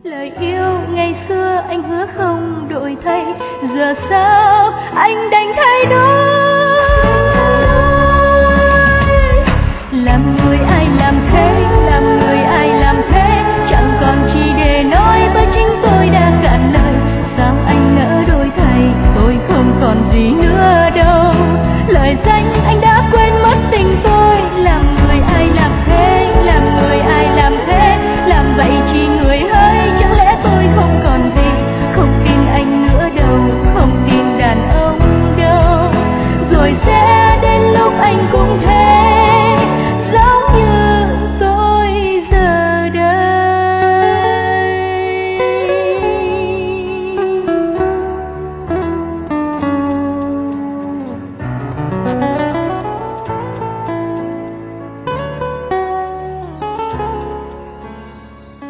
Lời yêu ngày xưa anh hứa không đổi thay, giờ sao anh đành thay đổi. Làm người ai làm thế